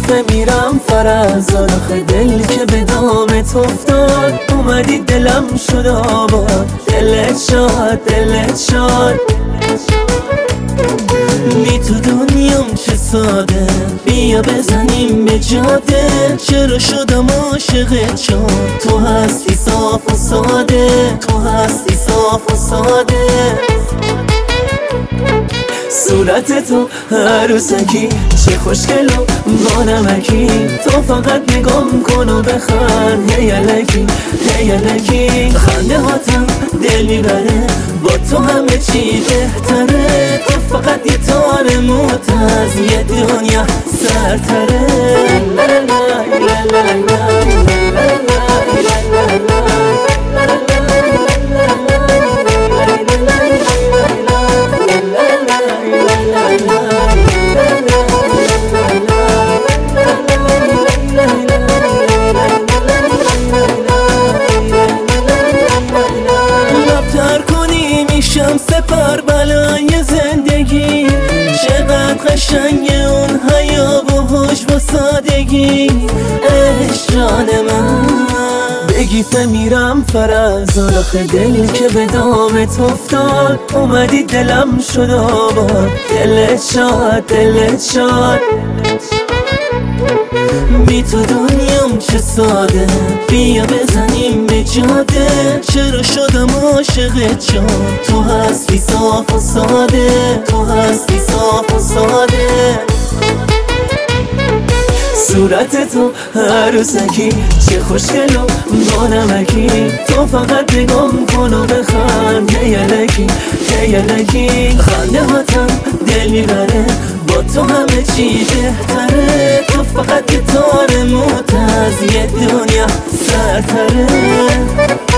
بگیفه میرم فرزان، آخه دل که به دامت افتاد اومدی دلم شد آباد. دلت شاد دلت شاد، بی تو دنیام چه ساده، بیا بزنیم به جاده. چرا شدم عاشقت چون تو هستی صاف و ساده، تو هستی صاف و ساده. صورت تو عروسکی چه خوشگل و با نمکی، تو فقط نگام کن و بخند هی الکی هی الکی. خنده هاتم دل میبره، با تو همه چی بهتره. تو فقط یه تار موت از یه دنیا سرتره. سپر بلای زندگی، چقدر قشنگه اون حیا و هوش و سادگی. عشق جان من بگیفه میرم فرزان، آخه دل که به دامت افتاد اومدی دلم شد آباد. دلت شاد دلت شاد، بی تو دنیام چه ساده، بیا بزنیم به جاده. چرا شدم عاشقت چون تو هستی صاف و ساده، تو هستی صاف و ساده. صورت تو عروسکی چه خوشگل و با نمکی، تو فقط نگام کن و بخند هی الکی هی الکی. خنده هاتم دل میبره، با تو همه چی بهتره. تو فقط یه تار موت از یه دنیا سرتره.